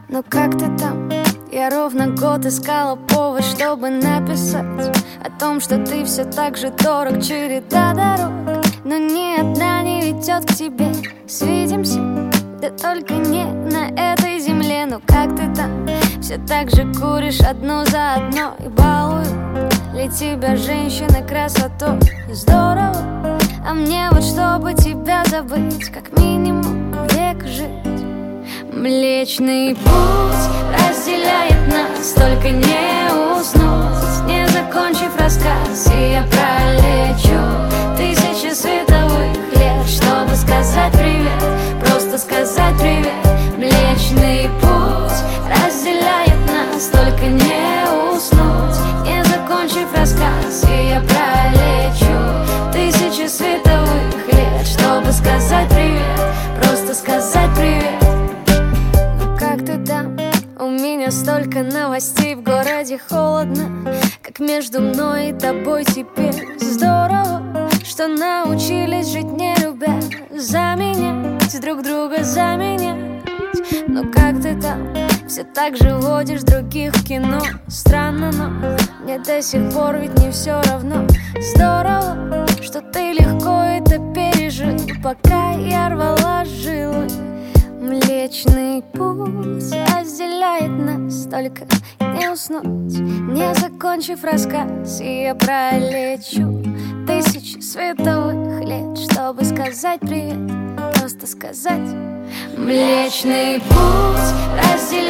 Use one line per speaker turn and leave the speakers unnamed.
Ну как ты там? Я ровно год искала повод, чтобы написать о том, что ты все так же дорог. Череда дорог, но ни одна не ведет к тебе. Свидимся, да только не на этой земле. Ну как ты там? Все так же куришь одну за одной и балуют ли тебя женщины красотой? Здорово, а мне вот чтобы тебя забыть, как минимум век жить. Млечный путь разделяет нас, только не уснуть, не закончив рассказ. И я пролечу тысячи световых лет, чтобы сказать привет, просто сказать привет. Млечный путь разделяет нас, только не уснуть, не закончив рассказ. И я пролечу тысячи световых лет, чтобы сказать привет, просто сказать привет. Как ты там? У меня столько новостей, в городе холодно, как между мной и тобой теперь. Здорово, что научились жить не любя, заменять друг друга, заменять. Но как ты там? Все так же водишь других в кино. Странно, но мне до сих пор ведь не все равно. Здорово, что ты легко это пережил, пока я рвала жилы. Млечный путь разделяет нас, только не уснуть, не закончив рассказ. И я пролечу тысячи световых лет, чтобы сказать привет, просто сказать. Млечный путь разделяет